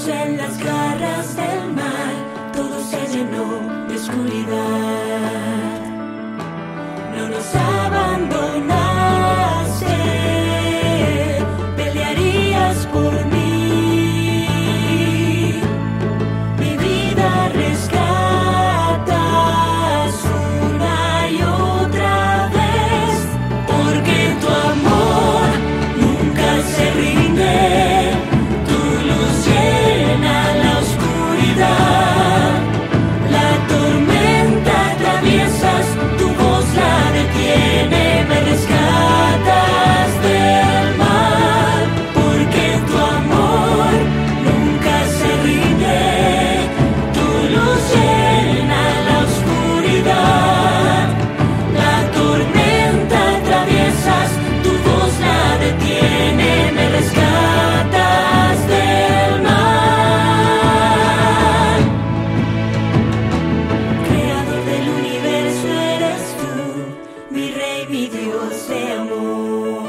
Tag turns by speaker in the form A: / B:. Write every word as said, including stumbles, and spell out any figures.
A: Caímos en las garras del mal, todo se llenó de oscuridad. No nos abandonaste, pelearías por mí. Mi vida rescatas una y otra vez, porque tu amor nunca se rinde. Tu luz llena la oscuridad, la tormenta atraviesas, tu voz la detiene, me rescatas del mal, porque tu amor nunca se rinde. Tu luz llena la oscuridad, la tormenta atraviesas, tu voz la detiene, me rescatas del mal. Creador del universo eres tú, mi rey, mi Dios de amor.